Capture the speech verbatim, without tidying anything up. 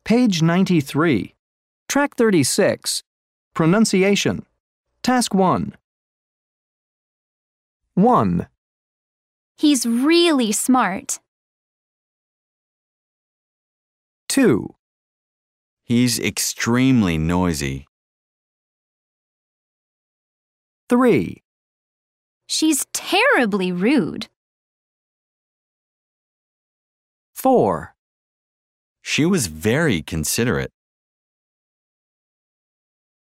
Page ninety-three. Track thirty-six. Pronunciation. Task one. one. He's really smart. two. He's extremely noisy. three. She's terribly rude. four. She was very considerate.